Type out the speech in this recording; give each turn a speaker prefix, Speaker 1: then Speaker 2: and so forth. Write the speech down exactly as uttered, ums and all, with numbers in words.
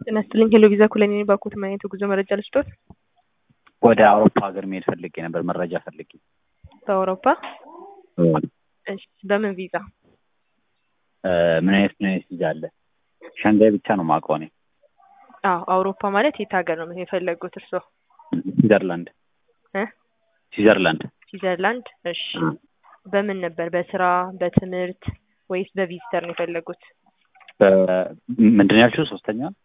Speaker 1: ተነስተልኝ ሄሎ ቪዛ ኩለኔ ባኩት ማየት ጉዞ መረጃ ልስጦት።
Speaker 2: ወደ አውሮፓ ሀገር መሄድ ፈልጌ ነበር፣ መረጃ ፈልጌ።
Speaker 1: በአውሮፓ እሺ፣ በምን ቪዛ?
Speaker 2: ምን አይነት ምን አይነት ቪዛ አለ? ሻንጋይ ብቻ ነው የማውቀው እኔ።
Speaker 1: አዎ፣ አውሮፓ ማለት የት ሀገር ነው የፈለጉት እርሶ?
Speaker 2: ስዊዘርላንድ
Speaker 1: እ
Speaker 2: ስዊዘርላንድ
Speaker 1: ስዊዘርላንድ። እሺ፣ በምን ነበር? በስራ በትምህርት ወይስ በቪዚተር ነው የፈለጉት?
Speaker 2: ምንድን ነው ያልሽው? ሶስተኛ